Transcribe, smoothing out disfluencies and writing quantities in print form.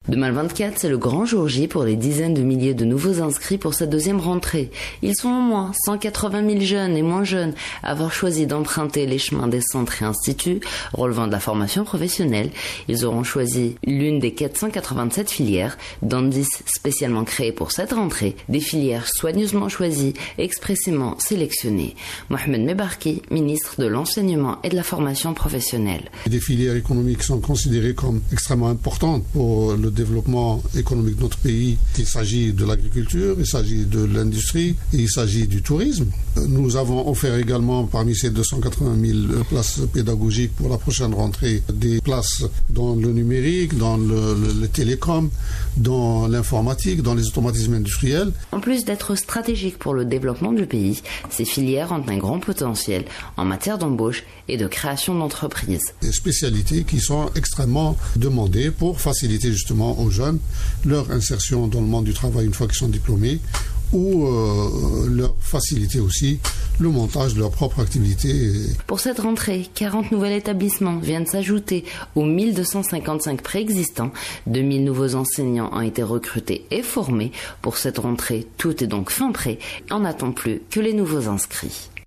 2024, c'est le grand jour J pour les dizaines de milliers de nouveaux inscrits pour cette deuxième rentrée. Ils sont au moins 180 000 jeunes et moins jeunes à avoir choisi d'emprunter les chemins des centres et instituts relevant de la formation professionnelle. Ils auront choisi l'une des 487 filières, dont 10 spécialement créées pour cette rentrée, des filières soigneusement choisies et expressément sélectionnées. Mohamed Mebarki, ministre de l'Enseignement et de la Formation professionnelle. Des filières économiques sont considérées comme extrêmement importantes pour le développement économique de notre pays. Il s'agit de l'agriculture, il s'agit de l'industrie et il s'agit du tourisme. Nous avons offert également parmi ces 280 000 places pédagogiques pour la prochaine rentrée des places dans le numérique, dans le télécom, dans l'informatique, dans les automatismes industriels. En plus d'être stratégiques pour le développement du pays, ces filières ont un grand potentiel en matière d'embauche et de création d'entreprises. Des spécialités qui sont extrêmement demandées pour faciliter justement aux jeunes leur insertion dans le monde du travail une fois qu'ils sont diplômés ou leur faciliter aussi le montage de leur propre activité. Pour cette rentrée, 40 nouveaux établissements viennent s'ajouter aux 1255 préexistants. 2000 nouveaux enseignants ont été recrutés et formés. Pour cette rentrée, tout est donc fin prêt. On n'attend plus que les nouveaux inscrits.